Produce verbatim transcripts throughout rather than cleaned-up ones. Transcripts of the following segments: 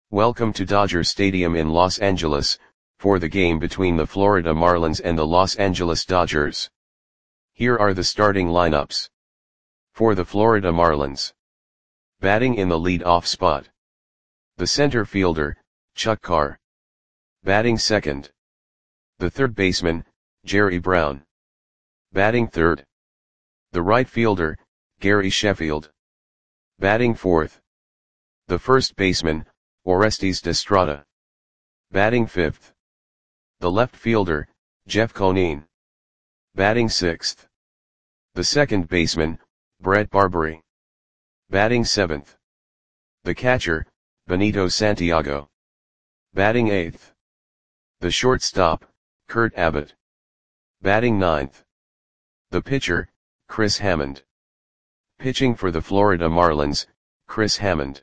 Welcome to Dodger Stadium in Los Angeles, for the game between the Florida Marlins and the Los Angeles Dodgers. Here are the starting lineups. For the Florida Marlins. Batting in the lead-off spot. The center fielder, Chuck Carr. Batting second. The third baseman, Jerry Brown. Batting third. The right fielder, Gary Sheffield. Batting fourth. The first baseman, Orestes Destrada. Batting fifth. The left fielder, Jeff Conine. Batting sixth. The second baseman, Brett Barbary. Batting seventh. The catcher, Benito Santiago. Batting eighth. The shortstop, Kurt Abbott. Batting ninth. The pitcher, Chris Hammond. Pitching for the Florida Marlins, Chris Hammond.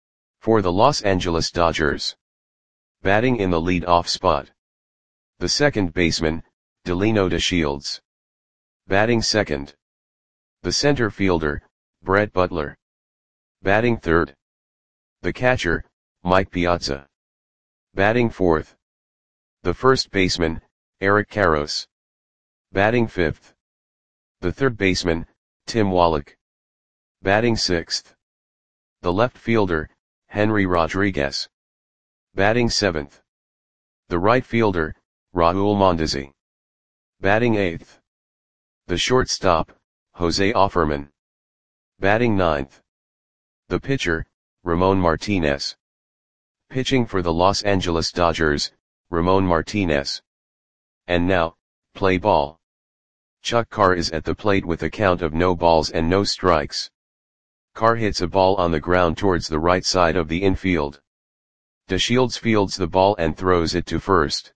For the Los Angeles Dodgers. Batting in the lead-off spot. The second baseman, Delino DeShields. Batting second. The center fielder, Brett Butler. Batting third. The catcher, Mike Piazza. Batting fourth. The first baseman, Eric Karros. Batting fifth. The third baseman, Tim Wallach. Batting sixth. The left fielder, Henry Rodriguez. Batting seventh. The right fielder, Raul Mondesi. Batting eighth. The shortstop, Jose Offerman. Batting ninth. The pitcher, Ramon Martinez. Pitching for the Los Angeles Dodgers, Ramon Martinez. And now, play ball. Chuck Carr is at the plate with a count of no balls and no strikes. Carr hits a ball on the ground towards the right side of the infield. DeShields fields the ball and throws it to first.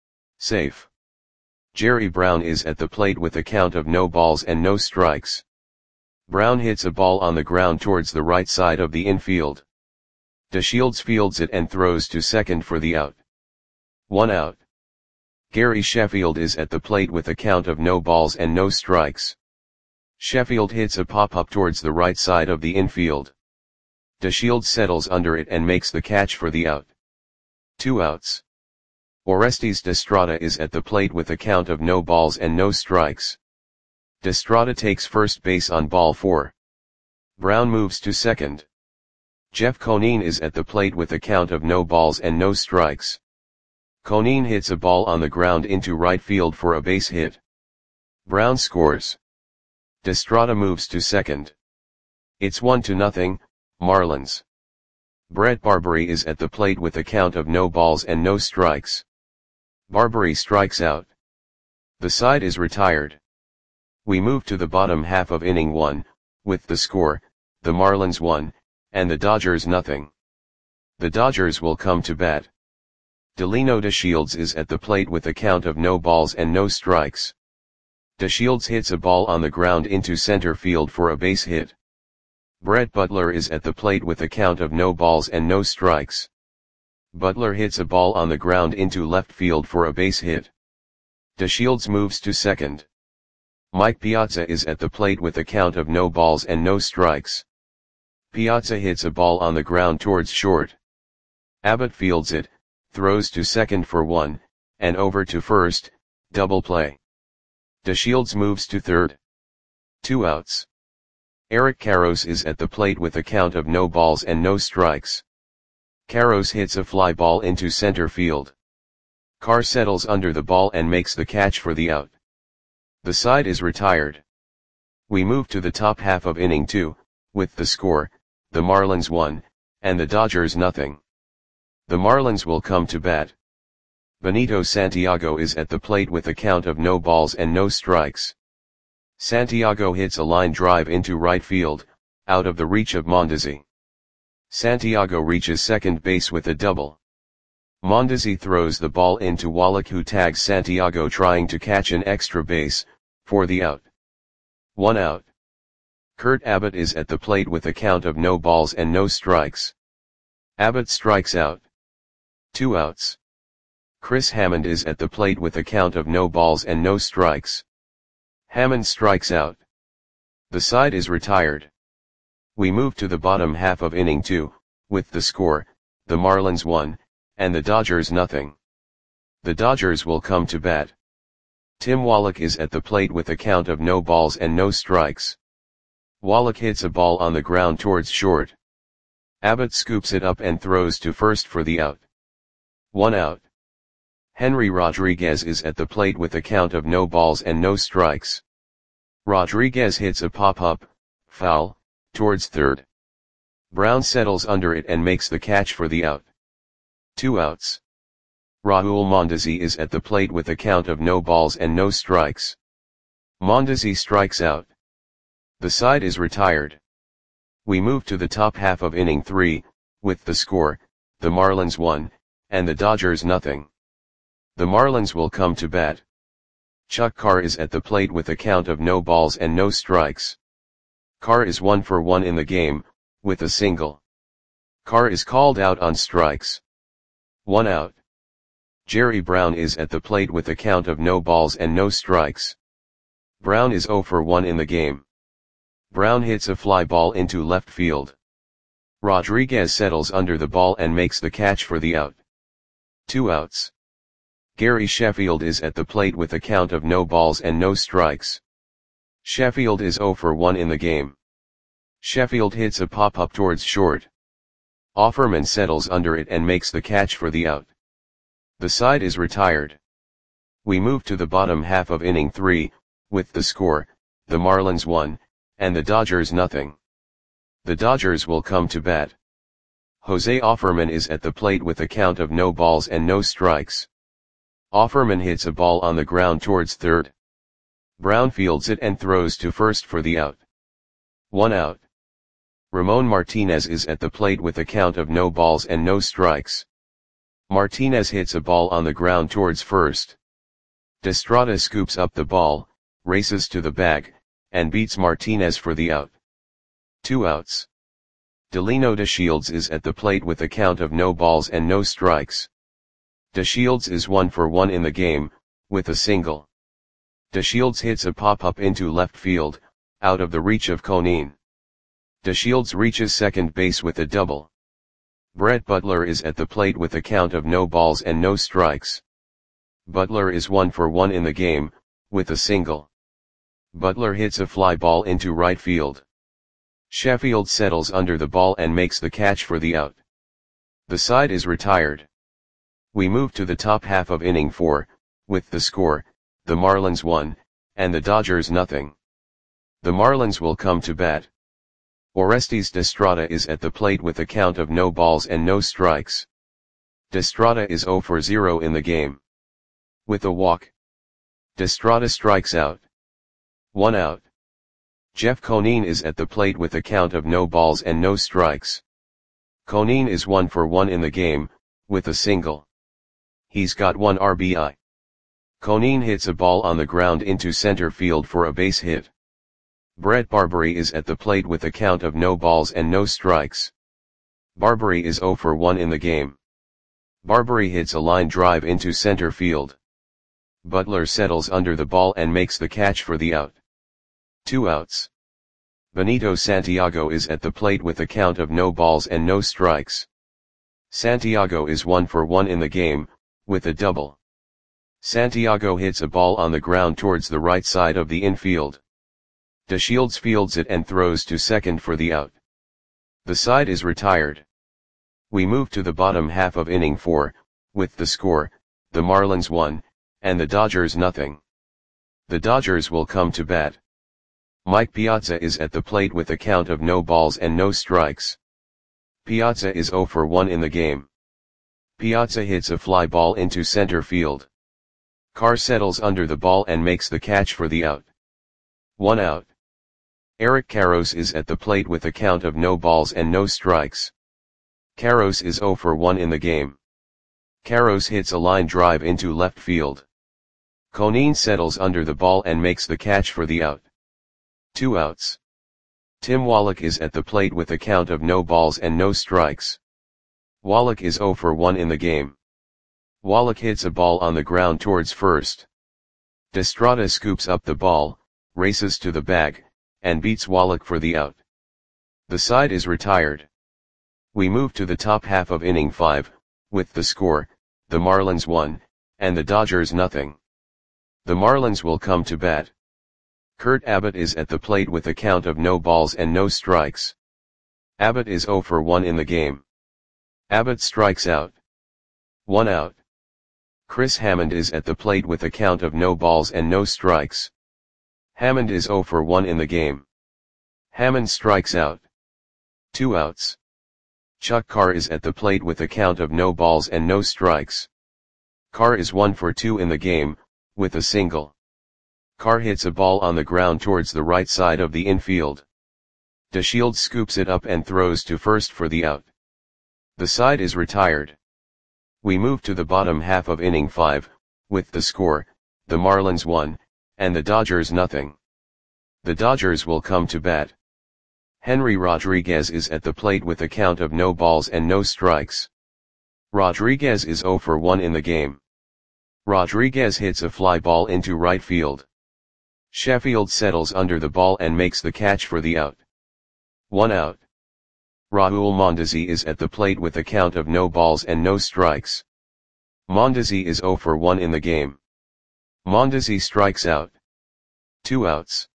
Safe. Jerry Brown is at the plate with a count of no balls and no strikes. Brown hits a ball on the ground towards the right side of the infield. DeShields fields it and throws to second for the out. One out. Gary Sheffield is at the plate with a count of no balls and no strikes. Sheffield hits a pop-up towards the right side of the infield. DeShields settles under it and makes the catch for the out. Two outs. Orestes Destrada is at the plate with a count of no balls and no strikes. Destrada takes first base on ball four. Brown moves to second. Jeff Conine is at the plate with a count of no balls and no strikes. Conine hits a ball on the ground into right field for a base hit. Brown scores. Destrada moves to second. It's one to nothing, Marlins. Brett Barbary is at the plate with a count of no balls and no strikes. Barbary strikes out. The side is retired. We move to the bottom half of inning one, with the score, the Marlins one, and the Dodgers nothing. The Dodgers will come to bat. Delino DeShields is at the plate with a count of no balls and no strikes. DeShields hits a ball on the ground into center field for a base hit. Brett Butler is at the plate with a count of no balls and no strikes. Butler hits a ball on the ground into left field for a base hit. DeShields moves to second. Mike Piazza is at the plate with a count of no balls and no strikes. Piazza hits a ball on the ground towards short. Abbott fields it, throws to second for one, and over to first, double play. DeShields moves to third. Two outs. Eric Karros is at the plate with a count of no balls and no strikes. Karros hits a fly ball into center field. Carr settles under the ball and makes the catch for the out. The side is retired. We move to the top half of inning two, with the score, the Marlins one, and the Dodgers nothing. The Marlins will come to bat. Benito Santiago is at the plate with a count of no balls and no strikes. Santiago hits a line drive into right field, out of the reach of Mondesi. Santiago reaches second base with a double. Mondesi throws the ball into Wallach, who tags Santiago trying to catch an extra base, for the out. One out. Kurt Abbott is at the plate with a count of no balls and no strikes. Abbott strikes out. Two outs. Chris Hammond is at the plate with a count of no balls and no strikes. Hammond strikes out. The side is retired. We move to the bottom half of inning two, with the score, the Marlins one, and the Dodgers nothing. The Dodgers will come to bat. Tim Wallach is at the plate with a count of no balls and no strikes. Wallach hits a ball on the ground towards short. Abbott scoops it up and throws to first for the out. One out. Henry Rodriguez is at the plate with a count of no balls and no strikes. Rodriguez hits a pop-up, foul, towards third. Brown settles under it and makes the catch for the out. Two outs. Raul Mondesi is at the plate with a count of no balls and no strikes. Mondesi strikes out. The side is retired. We move to the top half of inning three, with the score, the Marlins one, and the Dodgers nothing. The Marlins will come to bat. Chuck Carr is at the plate with a count of no balls and no strikes. Carr is one for one in the game, with a single. Carr is called out on strikes. One out. Jerry Brown is at the plate with a count of no balls and no strikes. Brown is zero for one in the game. Brown hits a fly ball into left field. Rodriguez settles under the ball and makes the catch for the out. Two outs. Gary Sheffield is at the plate with a count of no balls and no strikes. Sheffield is zero for one in the game. Sheffield hits a pop-up towards short. Offerman settles under it and makes the catch for the out. The side is retired. We move to the bottom half of inning three, with the score, the Marlins one, and the Dodgers nothing. The Dodgers will come to bat. Jose Offerman is at the plate with a count of no balls and no strikes. Offerman hits a ball on the ground towards third. Brown fields it and throws to first for the out. One out. Ramon Martinez is at the plate with a count of no balls and no strikes. Martinez hits a ball on the ground towards first. Destrada scoops up the ball, races to the bag, and beats Martinez for the out. Two outs. Delino DeShields is at the plate with a count of no balls and no strikes. DeShields is one for one in the game, with a single. DeShields hits a pop-up into left field, out of the reach of Conine. DeShields reaches second base with a double. Brett Butler is at the plate with a count of no balls and no strikes. Butler is one for one in the game, with a single. Butler hits a fly ball into right field. Sheffield settles under the ball and makes the catch for the out. The side is retired. We move to the top half of inning four, with the score, the Marlins one, and the Dodgers nothing. The Marlins will come to bat. Orestes Destrada is at the plate with a count of no balls and no strikes. Destrada is zero for zero in the game. With a walk. Destrada strikes out. One out. Jeff Conine is at the plate with a count of no balls and no strikes. Conine is one for one in the game, with a single. He's got one R B I. Conine hits a ball on the ground into center field for a base hit. Brett Barbary is at the plate with a count of no balls and no strikes. Barbary is zero for one in the game. Barbary hits a line drive into center field. Butler settles under the ball and makes the catch for the out. Two outs. Benito Santiago is at the plate with a count of no balls and no strikes. Santiago is one for one in the game, with a double. Santiago hits a ball on the ground towards the right side of the infield. DeShields fields it and throws to second for the out. The side is retired. We move to the bottom half of inning four, with the score, the Marlins one, and the Dodgers nothing. The Dodgers will come to bat. Mike Piazza is at the plate with a count of no balls and no strikes. Piazza is zero for one in the game. Piazza hits a fly ball into center field. Carr settles under the ball and makes the catch for the out. One out. Eric Karros is at the plate with a count of no balls and no strikes. Karros is zero for one in the game. Karros hits a line drive into left field. Conine settles under the ball and makes the catch for the out. Two outs. Tim Wallach is at the plate with a count of no balls and no strikes. Wallach is zero for one in the game. Wallach hits a ball on the ground towards first. Destrada scoops up the ball, races to the bag, and beats Wallach for the out. The side is retired. We move to the top half of inning five, with the score, the Marlins one, and the Dodgers nothing. The Marlins will come to bat. Kurt Abbott is at the plate with a count of no balls and no strikes. Abbott is oh for one in the game. Abbott strikes out. One out. Chris Hammond is at the plate with a count of no balls and no strikes. Hammond is oh for one in the game. Hammond strikes out. Two outs. Chuck Carr is at the plate with a count of no balls and no strikes. Carr is one for two in the game, with a single. Carr hits a ball on the ground towards the right side of the infield. DeShields scoops it up and throws to first for the out. The side is retired. We move to the bottom half of inning five, with the score, the Marlins one, and the Dodgers nothing. The Dodgers will come to bat. Henry Rodriguez is at the plate with a count of no balls and no strikes. Rodriguez is oh for one in the game. Rodriguez hits a fly ball into right field. Sheffield settles under the ball and makes the catch for the out. One out. Raul Mondesi is at the plate with a count of no balls and no strikes. Mondesi is oh for one in the game. Mondesi strikes out. Two outs.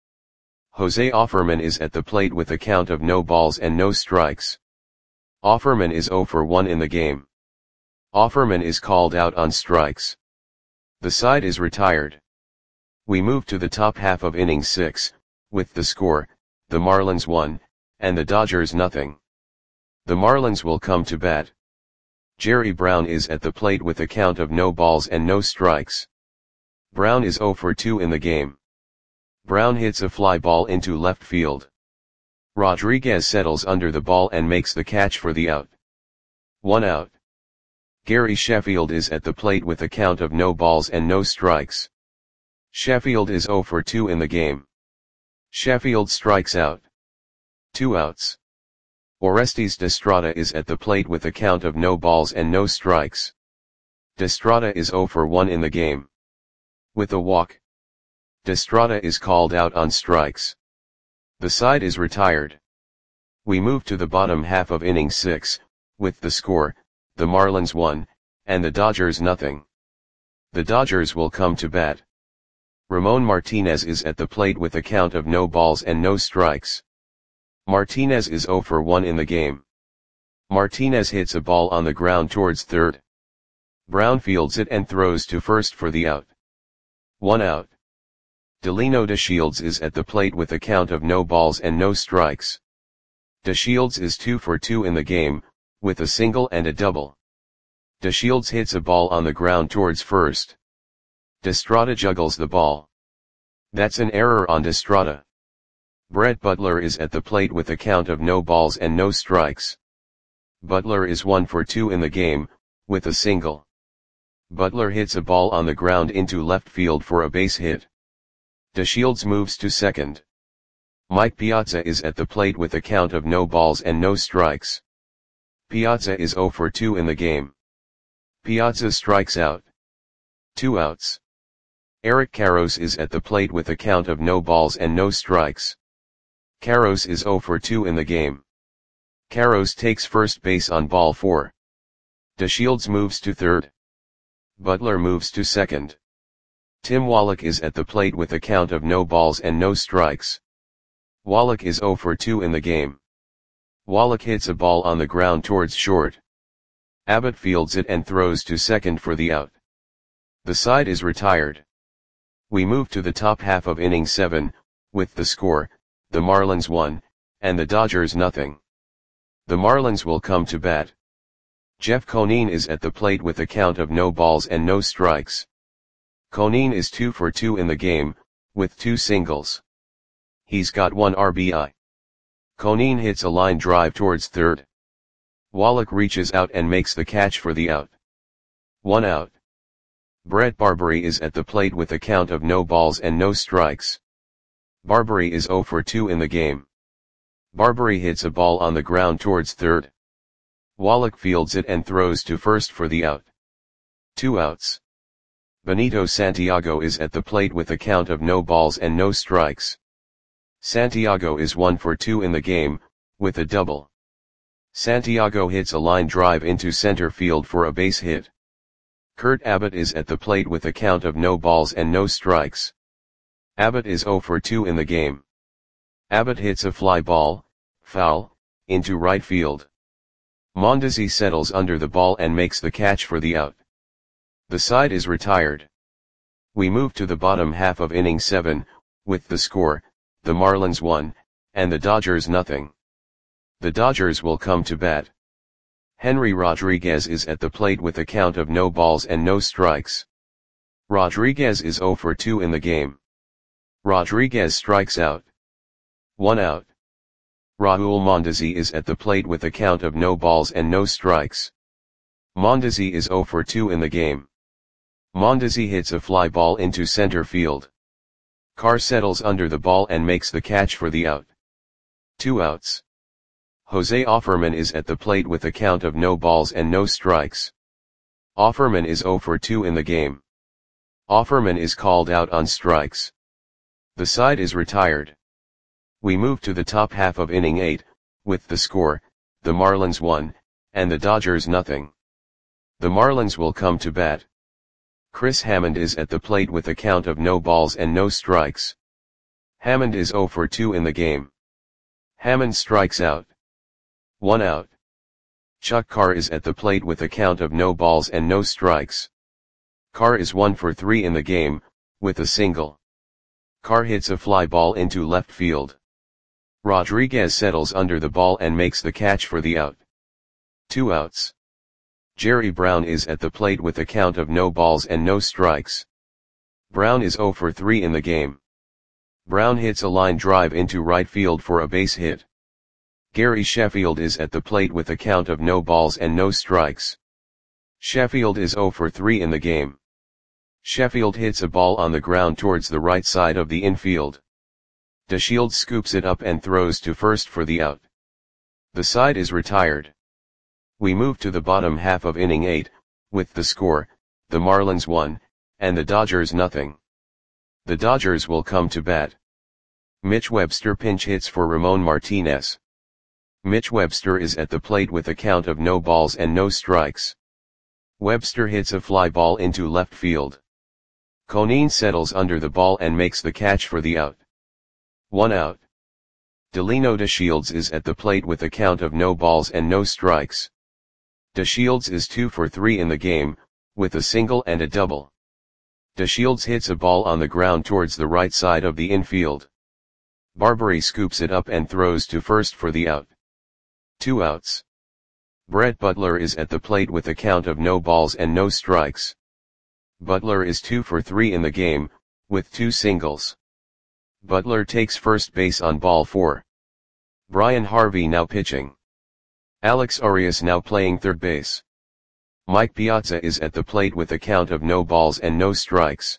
Jose Offerman is at the plate with a count of no balls and no strikes. Offerman is oh for one in the game. Offerman is called out on strikes. The side is retired. We move to the top half of inning six, with the score, the Marlins one, and the Dodgers nothing. The Marlins will come to bat. Jerry Brown is at the plate with a count of no balls and no strikes. Brown is oh for two in the game. Brown hits a fly ball into left field. Rodriguez settles under the ball and makes the catch for the out. One out. Gary Sheffield is at the plate with a count of no balls and no strikes. Sheffield is oh for two in the game. Sheffield strikes out. Two outs. Orestes Destrada is at the plate with a count of no balls and no strikes. Destrada is oh for one in the game. With a walk. Destrada is called out on strikes. The side is retired. We move to the bottom half of inning six, with the score, the Marlins one, and the Dodgers nothing. The Dodgers will come to bat. Ramon Martinez is at the plate with a count of no balls and no strikes. Martinez is oh for one in the game. Martinez hits a ball on the ground towards third. Brown fields it and throws to first for the out. One out. Delino DeShields is at the plate with a count of no balls and no strikes. DeShields is two for two in the game, with a single and a double. DeShields hits a ball on the ground towards first. Destrada juggles the ball. That's an error on Destrada. Brett Butler is at the plate with a count of no balls and no strikes. Butler is one for two in the game, with a single. Butler hits a ball on the ground into left field for a base hit. DeShields moves to second. Mike Piazza is at the plate with a count of no balls and no strikes. Piazza is oh for two in the game. Piazza strikes out. Two outs. Eric Karros is at the plate with a count of no balls and no strikes. Karros is oh for two in the game. Karros takes first base on ball four. DeShields moves to third. Butler moves to second. Tim Wallach is at the plate with a count of no balls and no strikes. Wallach is oh for two in the game. Wallach hits a ball on the ground towards short. Abbott fields it and throws to second for the out. The side is retired. We move to the top half of inning seven, with the score, the Marlins one, and the Dodgers nothing. The Marlins will come to bat. Jeff Conine is at the plate with a count of no balls and no strikes. Conine is two for two in the game, with two singles. He's got one R B I. Conine hits a line drive towards third. Wallach reaches out and makes the catch for the out. One out. Brett Barbary is at the plate with a count of no balls and no strikes. Barbary is oh for two in the game. Barbary hits a ball on the ground towards third. Wallach fields it and throws to first for the out. Two outs. Benito Santiago is at the plate with a count of no balls and no strikes. Santiago is one for two in the game, with a double. Santiago hits a line drive into center field for a base hit. Kurt Abbott is at the plate with a count of no balls and no strikes. Abbott is zero for two in the game. Abbott hits a fly ball, foul, into right field. Mondesi settles under the ball and makes the catch for the out. The side is retired. We move to the bottom half of inning seven, with the score, the Marlins one, and the Dodgers nothing. The Dodgers will come to bat. Henry Rodriguez is at the plate with a count of no balls and no strikes. Rodriguez is zero for two in the game. Rodriguez strikes out. One out. Raul Mondesi is at the plate with a count of no balls and no strikes. Mondesi is zero for two in the game. Mondesi hits a fly ball into center field. Carr settles under the ball and makes the catch for the out. Two outs. Jose Offerman is at the plate with a count of no balls and no strikes. Offerman is zero for two in the game. Offerman is called out on strikes. The side is retired. We move to the top half of inning eight, with the score, the Marlins one, and the Dodgers nothing. The Marlins will come to bat. Chris Hammond is at the plate with a count of no balls and no strikes. Hammond is zero for two in the game. Hammond strikes out. One out. Chuck Carr is at the plate with a count of no balls and no strikes. Carr is one for three in the game, with a single. Carr hits a fly ball into left field. Rodriguez settles under the ball and makes the catch for the out. Two outs. Jerry Brown is at the plate with a count of no balls and no strikes. Brown is zero for three in the game. Brown hits a line drive into right field for a base hit. Gary Sheffield is at the plate with a count of no balls and no strikes. Sheffield is zero for three in the game. Sheffield hits a ball on the ground towards the right side of the infield. DeShields scoops it up and throws to first for the out. The side is retired. We move to the bottom half of inning eight, with the score, the Marlins one, and the Dodgers nothing. The Dodgers will come to bat. Mitch Webster pinch hits for Ramon Martinez. Mitch Webster is at the plate with a count of no balls and no strikes. Webster hits a fly ball into left field. Conine settles under the ball and makes the catch for the out. One out. Delino DeShields is at the plate with a count of no balls and no strikes. DeShields is two for three in the game, with a single and a double. DeShields hits a ball on the ground towards the right side of the infield. Barbary scoops it up and throws to first for the out. Two outs. Brett Butler is at the plate with a count of no balls and no strikes. Butler is two for three in the game, with two singles. Butler takes first base on ball four. Brian Harvey now pitching. Alex Arias now playing third base. Mike Piazza is at the plate with a count of no balls and no strikes.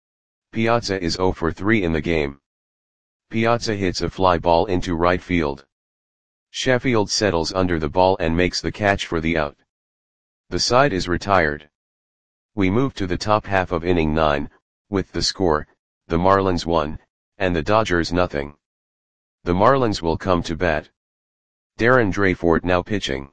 Piazza is zero for three in the game. Piazza hits a fly ball into right field. Sheffield settles under the ball and makes the catch for the out. The side is retired. We move to the top half of inning nine, with the score, the Marlins one, and the Dodgers nothing. The Marlins will come to bat. Darren Dreyfort now pitching.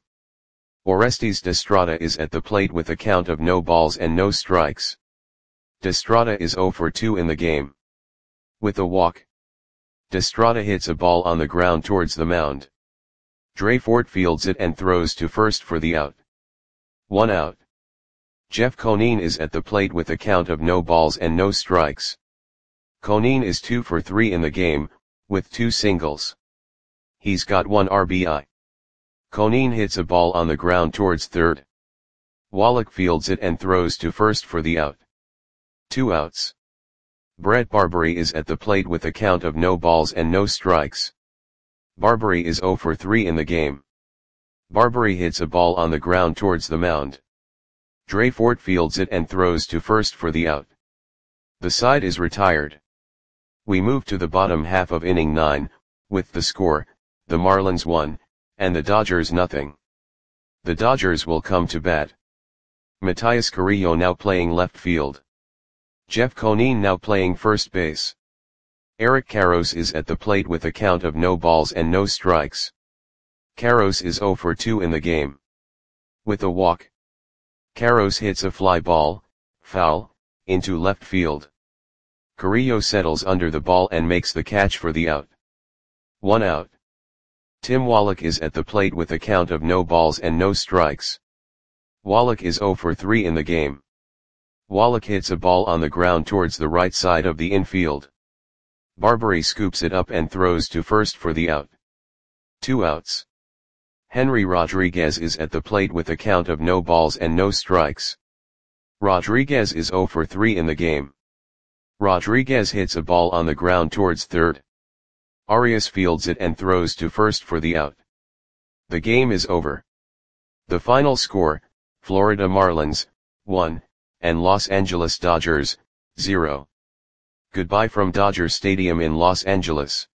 Orestes Destrada is at the plate with a count of no balls and no strikes. Destrada is zero for two in the game. With a walk. Destrada hits a ball on the ground towards the mound. Dreyfort fields it and throws to first for the out. One out. Jeff Conine is at the plate with a count of no balls and no strikes. Conine is two for three in the game, with two singles. He's got one R B I. Conine hits a ball on the ground towards third. Wallach fields it and throws to first for the out. Two outs. Brett Barbary is at the plate with a count of no balls and no strikes. Barbary is zero for three in the game. Barbary hits a ball on the ground towards the mound. Dreyfort fields it and throws to first for the out. The side is retired. We move to the bottom half of inning nine, with the score, the Marlins one, and the Dodgers nothing. The Dodgers will come to bat. Matias Carrillo now playing left field. Jeff Conine now playing first base. Eric Karros is at the plate with a count of no balls and no strikes. Carros is zero for two in the game. With a walk, Carros hits a fly ball, foul, into left field. Carrillo settles under the ball and makes the catch for the out. One out. Tim Wallach is at the plate with a count of no balls and no strikes. Wallach is zero for three in the game. Wallach hits a ball on the ground towards the right side of the infield. Barbary scoops it up and throws to first for the out. Two outs. Henry Rodriguez is at the plate with a count of no balls and no strikes. Rodriguez is zero for three in the game. Rodriguez hits a ball on the ground towards third. Arias fields it and throws to first for the out. The game is over. The final score, Florida Marlins, one, and Los Angeles Dodgers, zero. Goodbye from Dodger Stadium in Los Angeles.